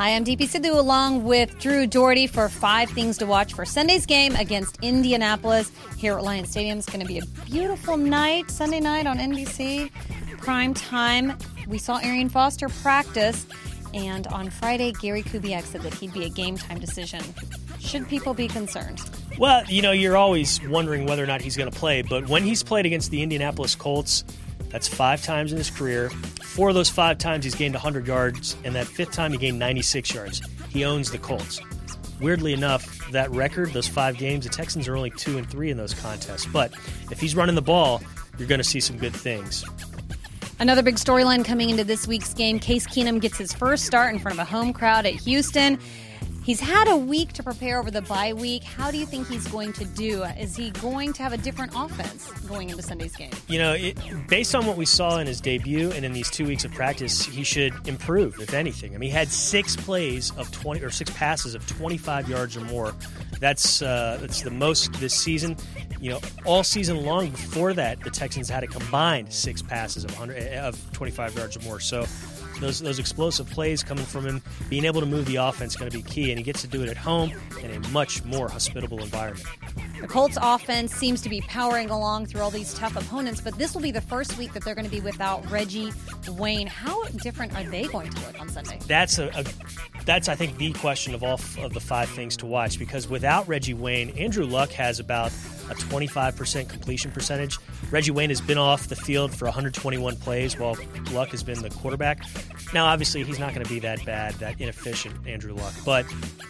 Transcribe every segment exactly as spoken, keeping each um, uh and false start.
Hi, I'm D P Sidhu along with Drew Doherty for five things to watch for Sunday's game against Indianapolis here at Reliant Stadium. It's going to be a beautiful night, Sunday night on N B C, prime time. We saw Arian Foster practice, and on Friday, Gary Kubiak said that he'd be a game-time decision. Should people be concerned? Well, you know, you're always wondering whether or not he's going to play, but when he's played against the Indianapolis Colts, that's five times in his career. Four of those five times he's gained one hundred yards, and that fifth time he gained ninety-six yards. He owns the Colts. Weirdly enough, that record, those five games, the Texans are only two and three in those contests. But if he's running the ball, you're going to see some good things. Another big storyline coming into this week's game, Case Keenum gets his first start in front of a home crowd at Houston. He's had a week to prepare over the bye week. How do you think he's going to do? Is he going to have a different offense going into Sunday's game? You know, it, based on what we saw in his debut and in these two weeks of practice, he should improve, if anything. I mean, he had six plays of twenty or six passes of twenty-five yards or more. That's uh, that's the most this season. You know, all season long before that, the Texans had a combined six passes of one hundred, of twenty-five yards or more. So those those explosive plays coming from him, being able to move the offense is going to be key, and he gets to do it at home in a much more hospitable environment. The Colts offense seems to be powering along through all these tough opponents, but this will be the first week that they're going to be without Reggie Wayne. How different are they going to look on Sunday? That's a, a that's I think the question of all of the five things to watch, because without Reggie Wayne, Andrew Luck has about a twenty-five percent completion percentage. Reggie Wayne has been off the field for one hundred twenty-one plays while Luck has been the quarterback. Now, obviously, he's not going to be that bad, that inefficient, Andrew Luck, but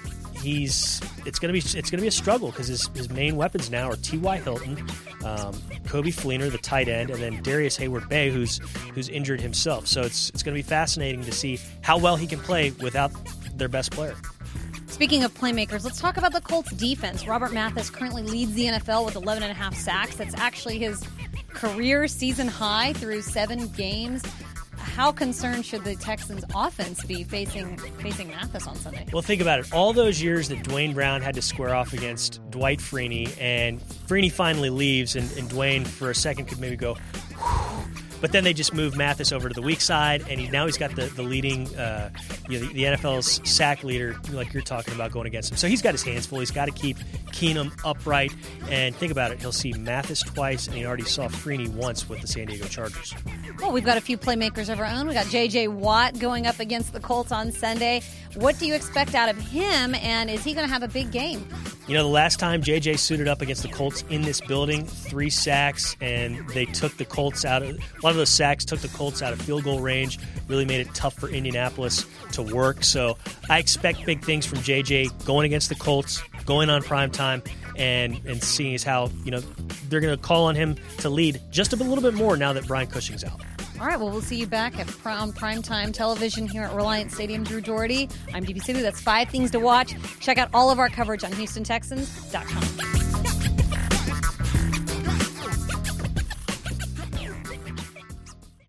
he's it's going to be it's going to be a struggle because his, his main weapons now are T Y. Hilton, um, Kobe Fleener, the tight end, and then Darius Hayward-Bay, who's who's injured himself. So it's it's going to be fascinating to see how well he can play without their best player. Speaking of playmakers, let's talk about the Colts defense. Robert Mathis currently leads the N F L with eleven and a half sacks. That's actually his career season high through seven games. How concerned should the Texans' offense be facing facing Mathis on Sunday? Well, think about it. All those years that Dwayne Brown had to square off against Dwight Freeney, and Freeney finally leaves, and, and Dwayne for a second could maybe go, whew. But then they just moved Mathis over to the weak side, and he, now he's got the, the leading, uh, you know, the, the N F L's sack leader, like you're talking about, going against him. So he's got his hands full. He's got to keep Keenum upright. And think about it. He'll see Mathis twice, and he already saw Freeney once with the San Diego Chargers. Well, we've got a few playmakers of our own. We got J J. Watt going up against the Colts on Sunday. What do you expect out of him, and is he going to have a big game? You know, the last time J J suited up against the Colts in this building, three sacks, and they took the Colts out of – a lot of those sacks took the Colts out of field goal range, really made it tough for Indianapolis to work. So I expect big things from J J going against the Colts, going on primetime, and, and seeing as how, you know, they're going to call on him to lead just a little bit more now that Brian Cushing's out. All right, well, we'll see you back at on primetime television here at Reliant Stadium. Drew Doherty. I'm D P Sidhu. That's five things to watch. Check out all of our coverage on Houston Texans dot com.